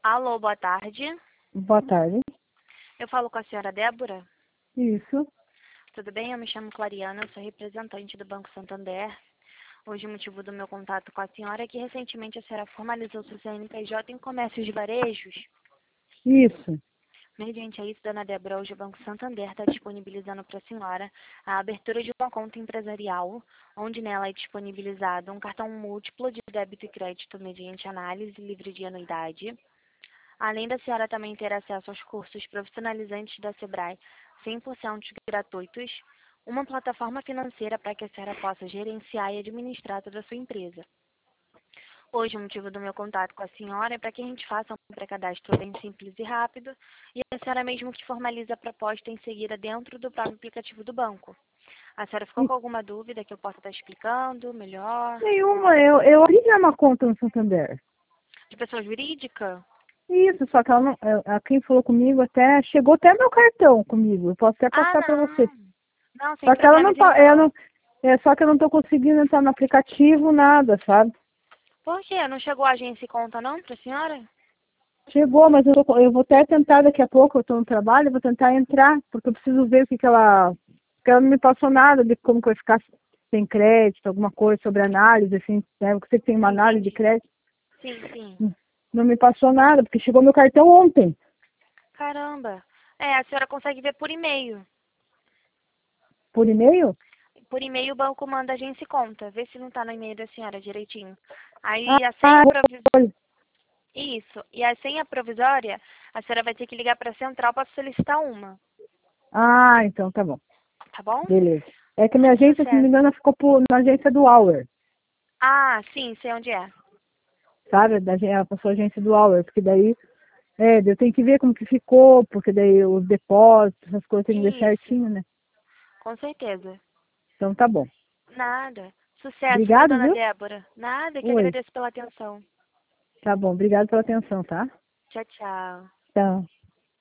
Alô, boa tarde. Boa tarde. Eu falo com a senhora Débora. Isso. Tudo bem? Eu me chamo Clariana, eu sou representante do Banco Santander. Hoje o motivo do meu contato com a senhora é que recentemente a senhora formalizou seu CNPJ em comércios de varejos. Isso. Mediante a isso, dona Débora, hoje o Banco Santander está disponibilizando para a senhora a abertura de uma conta empresarial, onde nela é disponibilizado um cartão múltiplo de débito e crédito mediante análise livre de anuidade. Além da senhora também ter acesso aos cursos profissionalizantes da Sebrae 100% gratuitos, uma plataforma financeira para que a senhora possa gerenciar e administrar toda a sua empresa. Hoje, o motivo do meu contato com a senhora é para que a gente faça um pré-cadastro bem simples e rápido e a senhora mesmo que formalize a proposta em seguida dentro do próprio aplicativo do banco. A senhora ficou com alguma dúvida que eu possa estar explicando melhor? Nenhuma. Eu abri já uma conta no Santander. De pessoa jurídica? Isso, só que ela não, quem falou comigo até, chegou até meu cartão comigo. Eu posso até Ah, passar para você. não. Não, sem Só que ela não problemas tá, então. só que eu não tô conseguindo entrar no aplicativo, nada, sabe? Por quê? Não chegou a agência e conta não para a senhora? Chegou, mas eu vou até tentar daqui a pouco, eu tô no trabalho, eu vou tentar entrar, porque eu preciso ver o que porque ela não me passou nada de como que vai ficar sem crédito, alguma coisa sobre análise, assim, né? Você tem uma análise de Entendi. crédito. Sim, sim. Não me passou nada, porque chegou meu cartão ontem. Caramba. É, a senhora consegue ver por e-mail. Por e-mail? Por e-mail o banco manda a agência e conta. Vê se não tá no e-mail da senhora direitinho. Ah, Aí a senha olha. Isso. E a senha provisória, a senhora vai ter que ligar para a central para solicitar uma. Então tá bom. Tá bom? Beleza. É que a minha agência, se não me Sucesso. engano, ficou na agência do Auer, Ah, sim, sei onde é. sabe? Ela passou a agência do Auer, porque daí, eu tenho que ver como que ficou, porque daí os depósitos, essas coisas tem que ver Isso. certinho, né? Com certeza. Então tá bom. Nada. Sucesso, viu, Obrigado, dona viu? Débora? Nada, que Oi. agradeço pela atenção. Tá bom. Obrigado pela atenção, tá? Tchau, tchau. Então.